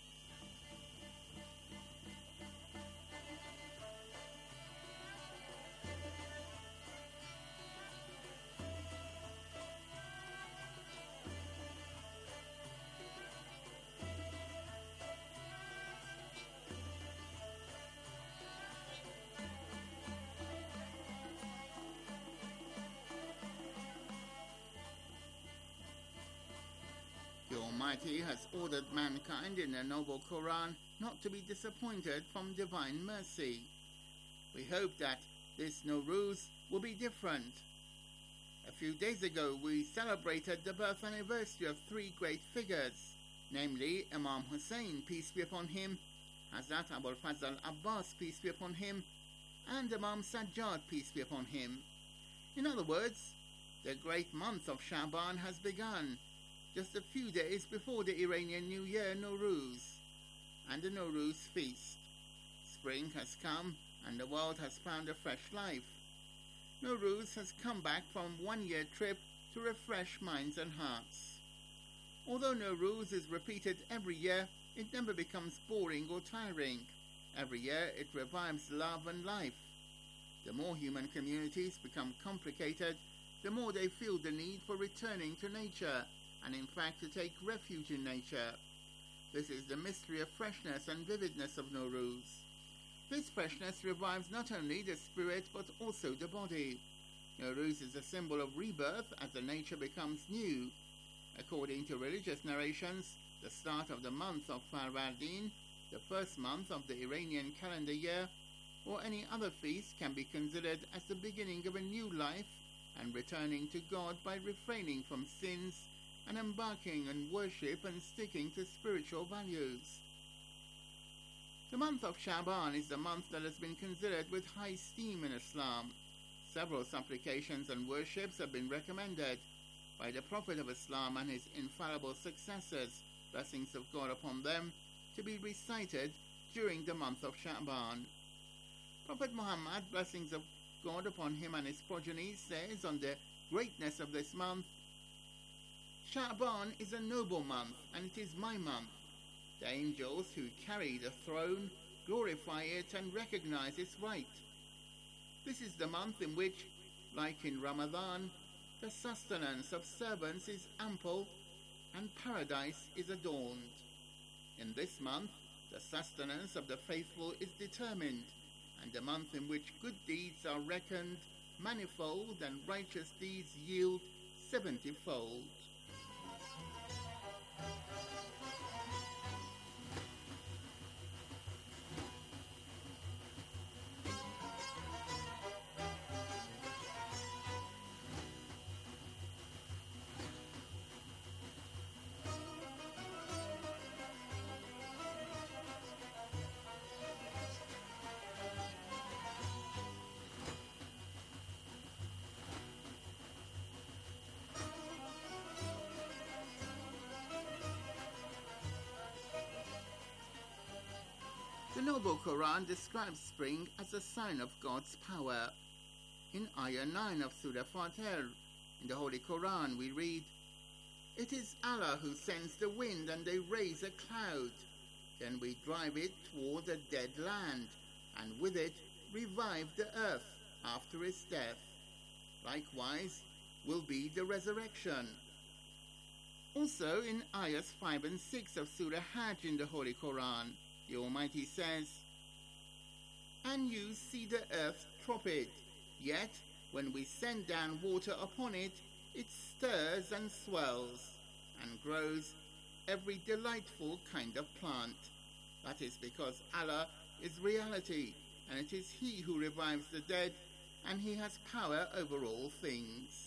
[SPEAKER 2] The Almighty has ordered mankind in the Noble Quran not to be disappointed from divine mercy. We hope that this Nowruz will be different. A few days ago we celebrated the birth anniversary of three great figures, namely Imam Hussein, peace be upon him, Hazrat Abul Fazl Abbas, peace be upon him, and Imam Sajjad, peace be upon him. In other words, the great month of Shaban has begun, just a few days before the Iranian New Year Nowruz and the Nowruz feast. Spring has come and the world has found a fresh life. Nowruz has come back from one-year trip to refresh minds and hearts. Although Nowruz is repeated every year, it never becomes boring or tiring. Every year it revives love and life. The more human communities become complicated, the more they feel the need for returning to nature, and in fact to take refuge in nature. This is the mystery of freshness and vividness of Nowruz. This freshness revives not only the spirit but also the body. Nowruz is a symbol of rebirth as the nature becomes new. According to religious narrations, the start of the month of Farvardin, the first month of the Iranian calendar year, or any other feast can be considered as the beginning of a new life and returning to God by refraining from sins and embarking on worship and sticking to spiritual values. The month of Shaban is the month that has been considered with high esteem in Islam. Several supplications and worships have been recommended by the Prophet of Islam and his infallible successors, blessings of God upon them, to be recited during the month of Shaban. Prophet Muhammad, blessings of God upon him and his progeny, says on the greatness of this month, Shaban is a noble month, and it is my month. The angels who carry the throne glorify it and recognize its right. This is the month in which, like in Ramadan, the sustenance of servants is ample and paradise is adorned. In this month, the sustenance of the faithful is determined, and a month in which good deeds are reckoned manifold and righteous deeds yield seventyfold. The Noble Quran describes spring as a sign of God's power. In Ayah nine of Surah Fatir, in the Holy Quran, we read, "It is Allah who sends the wind and they raise a cloud. Then we drive it toward a dead land, and with it revive the earth after its death. Likewise will be the resurrection." Also in Ayahs five and six of Surah Hajj in the Holy Quran, the Almighty says, "And you see the earth tropid, yet when we send down water upon it, it stirs and swells, and grows every delightful kind of plant. That is because Allah is reality, and it is He who revives the dead, and He has power over all things."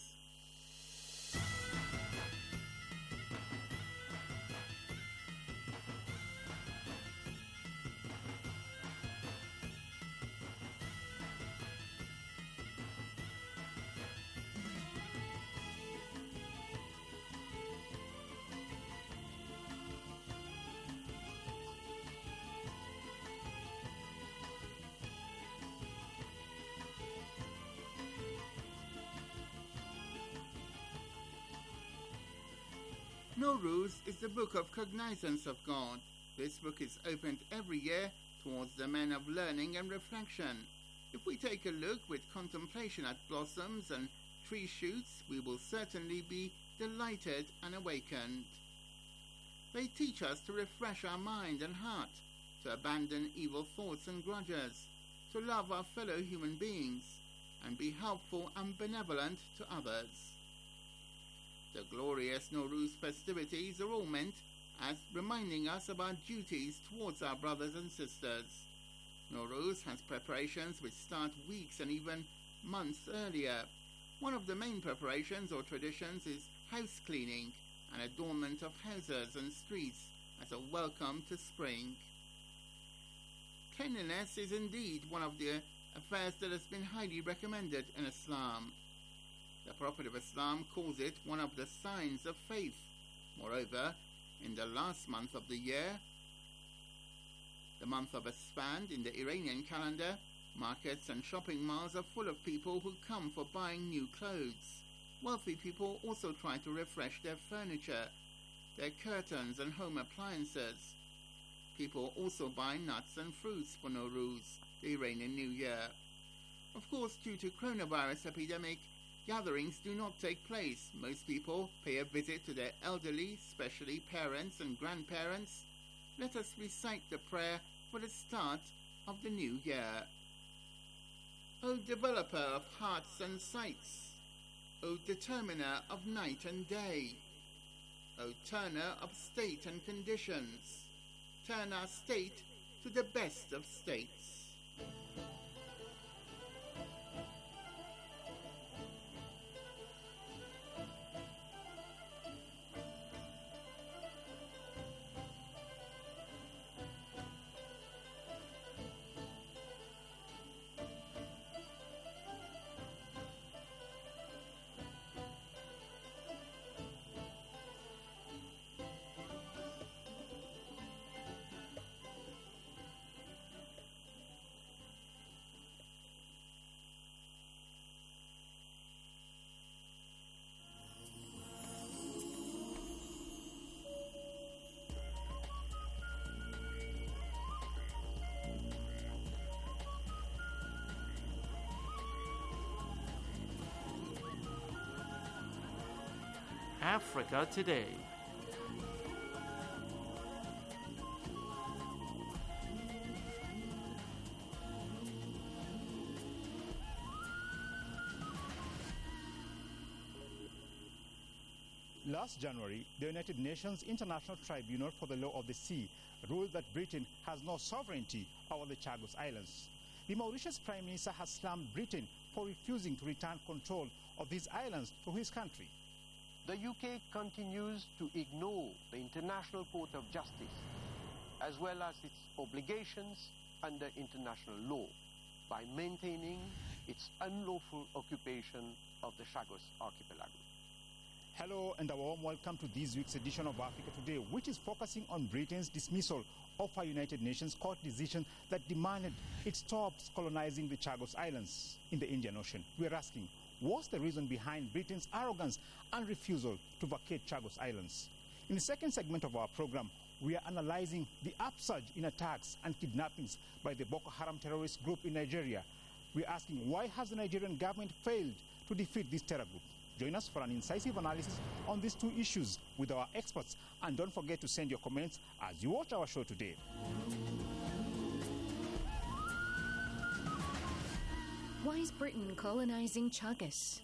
[SPEAKER 2] Nowruz is the book of cognizance of God. This book is opened every year towards the men of learning and reflection. If we take a look with contemplation at blossoms and tree shoots, we will certainly be delighted and awakened. They teach us to refresh our mind and heart, to abandon evil thoughts and grudges, to love our fellow human beings, and be helpful and benevolent to others. The glorious Nowruz festivities are all meant as reminding us of our duties towards our brothers and sisters. Nowruz has preparations which start weeks and even months earlier. One of the main preparations or traditions is house cleaning and adornment of houses and streets as a welcome to spring. Cleanliness is indeed one of the affairs that has been highly recommended in Islam. The Prophet of Islam calls it one of the signs of faith. Moreover, in the last month of the year, the month of Esfand in the Iranian calendar, markets and shopping malls are full of people who come for buying new clothes. Wealthy people also try to refresh their furniture, their curtains and home appliances. People also buy nuts and fruits for Nowruz, the Iranian New Year. Of course, due to coronavirus epidemic, gatherings do not take place. Most people pay a visit to their elderly, especially parents and grandparents. Let us recite the prayer for the start of the new year. O developer of hearts and sights, O determiner of night and day, O turner of state and conditions, turn our state to the best of states.
[SPEAKER 12] Africa Today.
[SPEAKER 3] Last January, the United Nations International Tribunal for the Law of the Sea ruled that Britain has no sovereignty over the Chagos Islands. The Mauritius Prime Minister has slammed Britain for refusing to return control of these islands to his country.
[SPEAKER 4] The U K continues to ignore the International Court of Justice, as well as its obligations under international law, by maintaining its unlawful occupation of the Chagos Archipelago.
[SPEAKER 3] Hello and a warm welcome to this week's edition of Africa Today, which is focusing on Britain's dismissal of a United Nations court decision that demanded it stops colonizing the Chagos Islands in the Indian Ocean. We're asking, what's the reason behind Britain's arrogance and refusal to vacate Chagos Islands? In the second segment of our program, we are analyzing the upsurge in attacks and kidnappings by the Boko Haram terrorist group in Nigeria. We're asking, why has the Nigerian government failed to defeat this terror group? Join us for an incisive analysis on these two issues with our experts. And don't forget to send your comments as you watch our show today.
[SPEAKER 6] Why is Britain colonizing Chagos?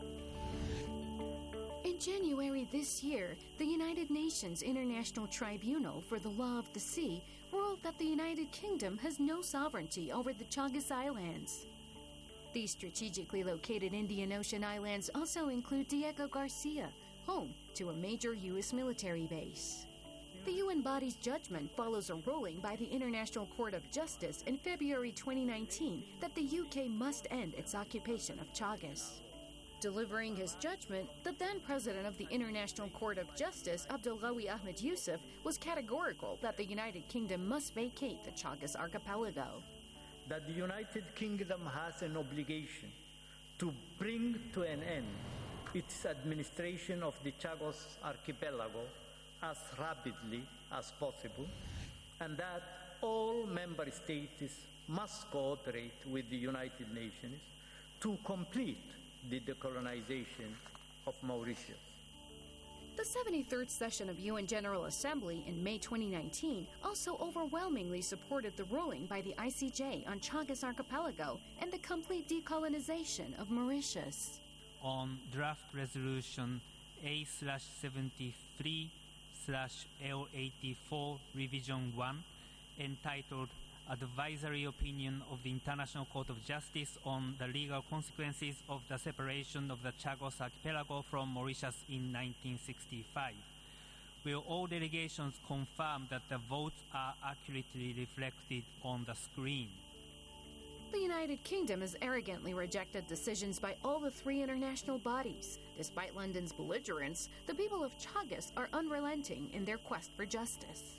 [SPEAKER 6] In January this year, the United Nations International Tribunal for the Law of the Sea ruled that the United Kingdom has no sovereignty over the Chagos Islands. These strategically located Indian Ocean islands also include Diego Garcia, home to a major U S military base. The U N body's judgment follows a ruling by the International Court of Justice in February twenty nineteen that the U K must end its occupation of Chagos. Delivering his judgment, the then president of the International Court of Justice, Abdulqawi Ahmed Yusuf, was categorical that the United Kingdom must vacate the Chagos Archipelago.
[SPEAKER 24] That the United Kingdom has an obligation to bring to an end its administration of the Chagos Archipelago as rapidly as possible, and that all member states must cooperate with the United Nations to complete the decolonization of Mauritius.
[SPEAKER 6] The seventy-third session of U N General Assembly in May twenty nineteen also overwhelmingly supported the ruling by the I C J on Chagos Archipelago and the complete decolonization of Mauritius.
[SPEAKER 25] On draft resolution A seventy-three L eighty-four revision one, entitled Advisory Opinion of the International Court of Justice on the Legal Consequences of the Separation of the Chagos Archipelago from Mauritius in nineteen sixty-five. Will all delegations confirm that the votes are accurately reflected on the screen?
[SPEAKER 6] The United Kingdom has arrogantly rejected decisions by all the three international bodies. Despite London's belligerence, the people of Chagos are unrelenting in their quest for justice.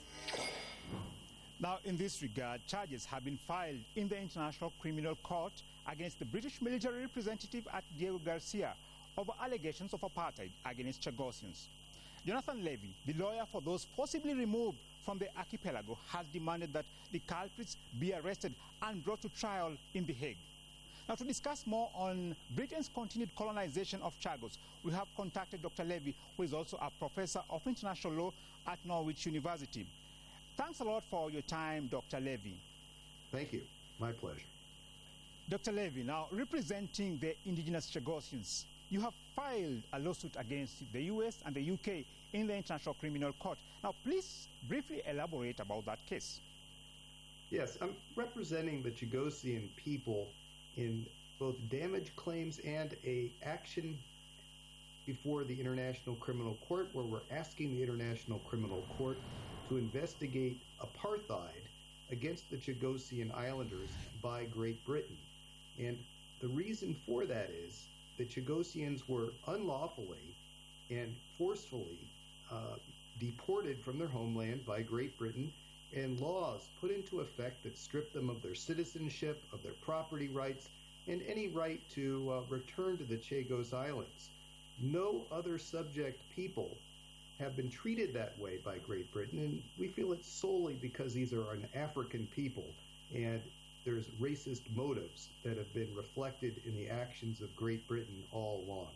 [SPEAKER 3] Now, in this regard, charges have been filed in the International Criminal Court against the British military representative at Diego Garcia over allegations of apartheid against Chagosians. Jonathan Levy, the lawyer for those forcibly removed from the archipelago, has demanded that the culprits be arrested and brought to trial in The Hague. Now, to discuss more on Britain's continued colonization of Chagos, we have contacted Doctor Levy, who is also a professor of international law at Norwich University. Thanks a lot for your time, Doctor Levy.
[SPEAKER 26] Thank you. My pleasure.
[SPEAKER 3] Doctor Levy, now representing the indigenous Chagosians, you have filed a lawsuit against the U S and the U K in the International Criminal Court. Now, please briefly elaborate about that case.
[SPEAKER 26] Yes, I'm representing the Chagosian people in both damage claims and a action before the International Criminal Court, where we're asking the International Criminal Court to investigate apartheid against the Chagosian Islanders by Great Britain. And the reason for that is the Chagosians were unlawfully and forcefully uh, deported from their homeland by Great Britain, and laws put into effect that stripped them of their citizenship, of their property rights, and any right to uh, return to the Chagos Islands. No other subject people have been treated that way by Great Britain, and we feel it's solely because these are an African people, and there's racist motives that have been reflected in the actions of Great Britain all along.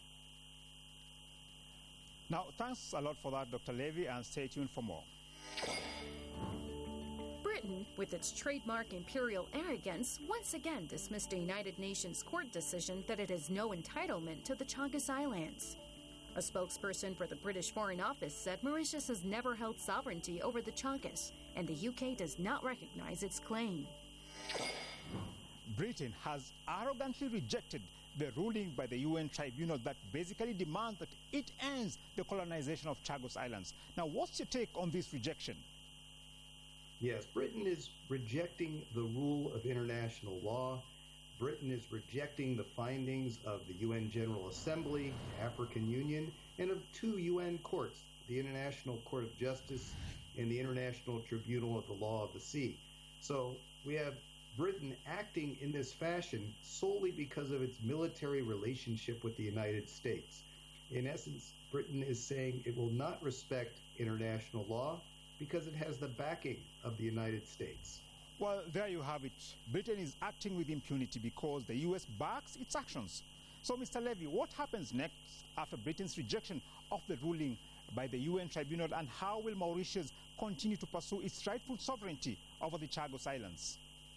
[SPEAKER 3] Now, thanks a lot for that, Doctor Levy, and stay tuned for more.
[SPEAKER 6] Britain, with its trademark imperial arrogance, once again dismissed a United Nations court decision that it has no entitlement to the Chagos Islands. A spokesperson for the British Foreign Office said Mauritius has never held sovereignty over the Chagas, and the U K does not recognize its claim.
[SPEAKER 3] Britain has arrogantly rejected the ruling by the U N tribunal that basically demands that it ends the colonization of Chagos Islands. Now, what's your take on this rejection?
[SPEAKER 26] Yes, Britain is rejecting the rule of international law. Britain is rejecting the findings of the U N General Assembly, the African Union, and of two U N courts, the International Court of Justice and the International Tribunal of the Law of the Sea. So we have Britain acting in this fashion solely because of its military relationship with the United States. In essence, Britain is saying it will not respect international law because it has the backing of the United States.
[SPEAKER 3] Well, there you have it. Britain is acting with impunity because the U S backs its actions. So, Mister Levy, what happens next after Britain's rejection of the ruling by the U N tribunal, and how will Mauritius continue to pursue its rightful sovereignty over the Chagos Islands?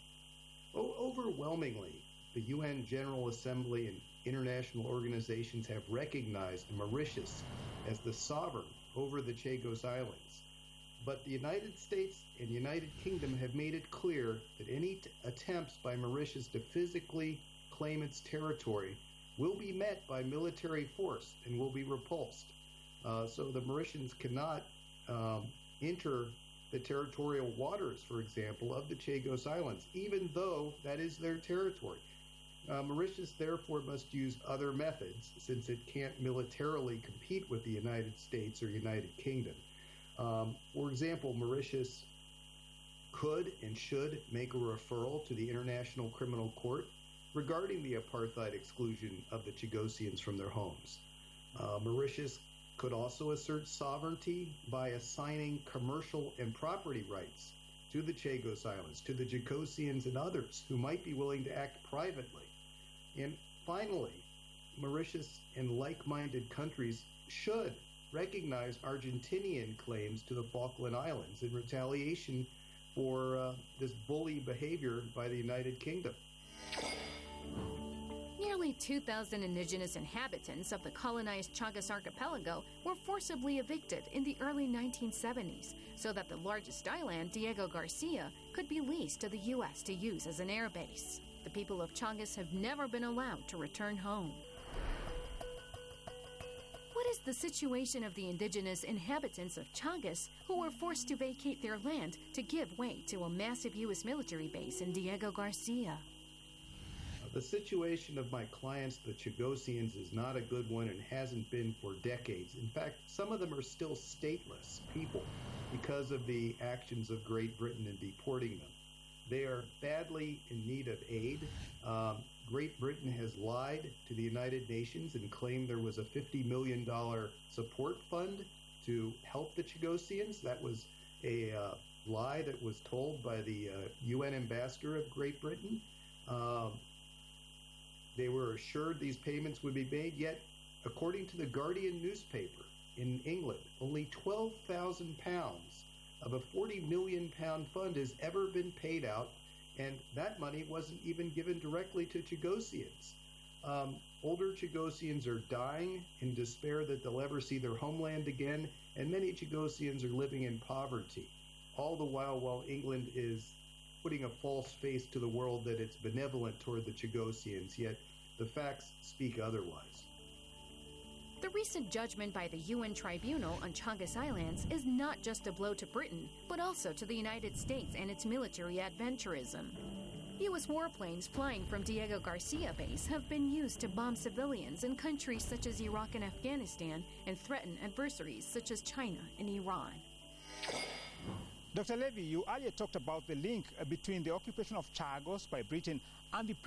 [SPEAKER 26] O- overwhelmingly, the U N General Assembly and international organizations have recognized Mauritius as the sovereign over the Chagos Islands. But the United States and the United Kingdom have made it clear that any t- attempts by Mauritius to physically claim its territory will be met by military force and will be repulsed. Uh, so the Mauritians cannot um, enter the territorial waters, for example, of the Chagos Islands, even though that is their territory. Uh, Mauritius, therefore, must use other methods since it can't militarily compete with the United States or United Kingdom. Um, for example, Mauritius could and should make a referral to the International Criminal Court regarding the apartheid exclusion of the Chagosians from their homes. Uh, Mauritius could also assert sovereignty by assigning commercial and property rights to the Chagos Islands, to the Chagosians and others who might be willing to act privately. And finally, Mauritius and like-minded countries should recognize Argentinian claims to the Falkland Islands in retaliation for uh, this bully behavior by the United Kingdom.
[SPEAKER 6] Nearly two thousand indigenous inhabitants of the colonized Chagos archipelago were forcibly evicted in the early nineteen seventies so that the largest island, Diego Garcia, could be leased to the U S to use as an airbase. The people of Chagos have never been allowed to return home. What is the situation of the indigenous inhabitants of Chagos who were forced to vacate their land to give way to a massive U S military base in Diego Garcia?
[SPEAKER 26] The situation of my clients, the Chagosians, is not a good one and hasn't been for decades. In fact, some of them are still stateless people because of the actions of Great Britain in deporting them. They are badly in need of aid. Um, Great Britain has lied to the United Nations and claimed there was a fifty million dollars support fund to help the Chagosians. That was a uh, lie that was told by the uh, U N ambassador of Great Britain. Um, They were assured these payments would be made, yet, according to the Guardian newspaper in England, only twelve thousand pounds of a forty million pound fund has ever been paid out, and that money wasn't even given directly to Chagosians. Um, older Chagosians are dying in despair that they'll ever see their homeland again, and many Chagosians are living in poverty, all the while while England is putting a false face to the world that it's benevolent toward the Chagosians, yet the facts speak otherwise.
[SPEAKER 6] The recent judgment by the U N Tribunal on Chagos Islands is not just a blow to Britain, but also to the United States and its military adventurism. U S warplanes flying from Diego Garcia base have been used to bomb civilians in countries such as Iraq and Afghanistan and threaten adversaries such as China and Iran.
[SPEAKER 3] Doctor Levy, you earlier talked about the link between the occupation of Chagos by Britain and the